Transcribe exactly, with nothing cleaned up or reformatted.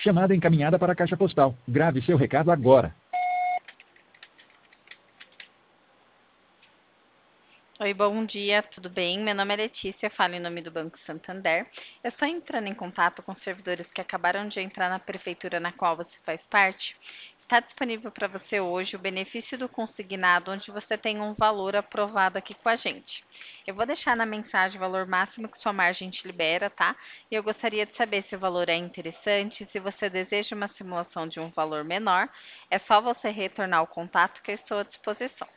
Chamada encaminhada para a caixa postal. Grave seu recado agora. Oi, bom dia, tudo bem? Meu nome é Letícia, falo em nome do Banco Santander. Eu estou entrando em contato com servidores que acabaram de entrar na prefeitura na qual você faz parte. Está disponível para você hoje o benefício do consignado, onde você tem um valor aprovado aqui com a gente. Eu vou deixar na mensagem o valor máximo que sua margem te libera, tá? E eu gostaria de saber se o valor é interessante, se você deseja uma simulação de um valor menor, é só você retornar o contato que eu estou à disposição.